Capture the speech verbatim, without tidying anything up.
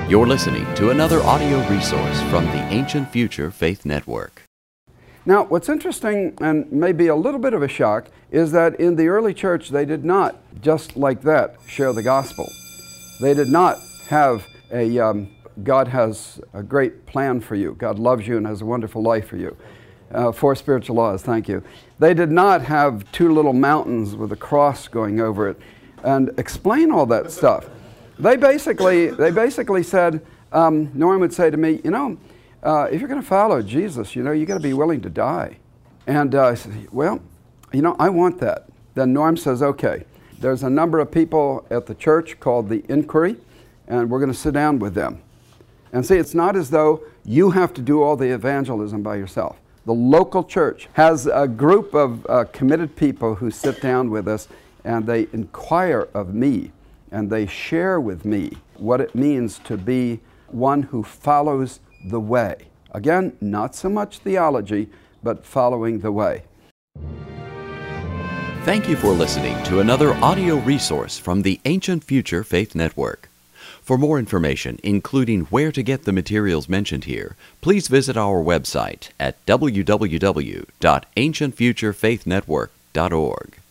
You're listening to another audio resource from the Ancient Future Faith Network. Now, what's interesting, and maybe a little bit of a shock, is that in the early church they did not, just like that, share the gospel. They did not have a, um, God has a great plan for you. God loves you and has a wonderful life for you. Uh, four spiritual laws, thank you. They did not have two little mountains with a cross going over it and explain all that stuff. They basically, they basically said, um, Norm would say to me, you know, uh, if you're going to follow Jesus, you know, you got to be willing to die. And uh, I said, well, you know, I want that. Then Norm says, okay, there's a number of people at the church called the Inquiry, and we're going to sit down with them. And see, it's not as though you have to do all the evangelism by yourself. The local church has a group of uh, committed people who sit down with us, and they inquire of me. And they share with me what it means to be one who follows the way. Again, not so much theology, but following the way. Thank you for listening to another audio resource from the Ancient Future Faith Network. For more information, including where to get the materials mentioned here, please visit our website at w w w dot ancient future faith network dot org.